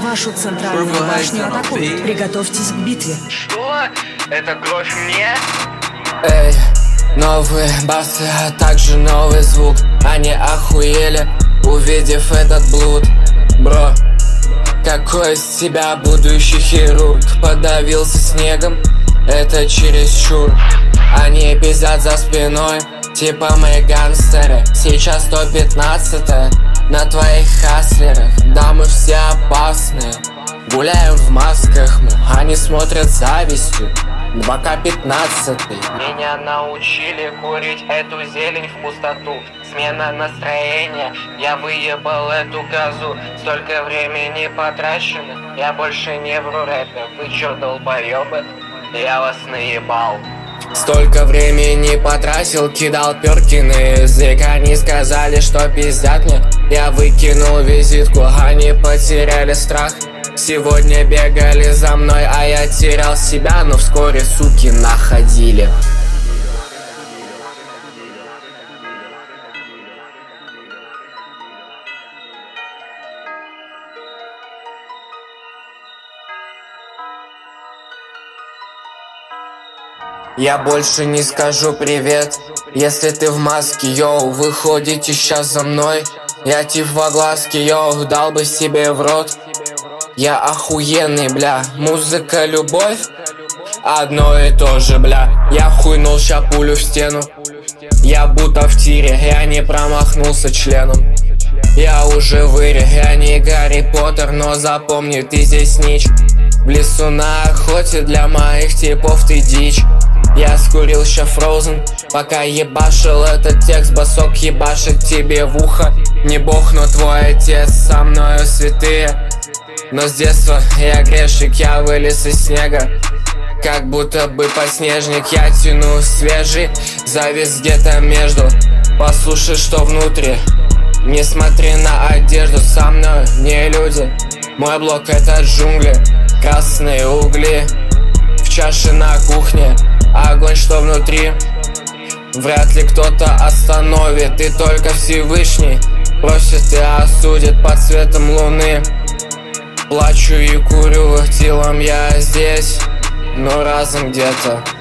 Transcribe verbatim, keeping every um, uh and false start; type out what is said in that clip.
Вашу центральную башню атакуют. Приготовьтесь к битве. Что? Это кровь мне? Эй, новые басы, а также новый звук. Они охуели, увидев этот блуд. Бро, какой из себя будущий хирург? Подавился снегом, это чересчур. Они пиздят за спиной, типа мы гангстеры. Сейчас сто пятнадцатое на твоих хаслерах. Да, мы все опасные, гуляем в масках мы. Они смотрят с завистью, два ка пятнадцатый. Меня научили курить эту зелень в пустоту. Смена настроения, я выебал эту козу. Столько времени потрачено, я больше не вру рэпе. Вы чё, долбоёбы? Я вас наебал. Столько времени потратил, кидал перки на язык. Они сказали, что пиздят мне. Я выкинул визитку, они потеряли страх. Сегодня бегали за мной, а я терял себя. Но вскоре суки находили. Я больше не скажу привет, если ты в маске, йоу. Вы ходите сейчас за мной, я тип во глазки, йоу. Дал бы себе в рот, я охуенный, бля. Музыка, любовь, одно и то же, бля. Я хуйнул ща пулю в стену, я будто в тире, я не промахнулся членом. Я уже в ире, я не Гарри Поттер, но запомни, ты здесь нич. В лесу на охоте, для моих типов ты дичь. Я скурил ща Frozen, пока ебашил этот текст. Басок ебашит тебе в ухо. Не бог, но твой отец, со мною святые. Но с детства я грешник, я вылез из снега. Как будто бы подснежник, я тяну свежий. Завис где-то между, послушай, что внутри. Не смотри на одежду, со мной не люди. Мой блок это джунгли, красные угли. В чаше на кухне огонь, что внутри. Вряд ли кто-то остановит, и только Всевышний просит и осудит под светом луны. Плачу и курю, телом я здесь, но разом где-то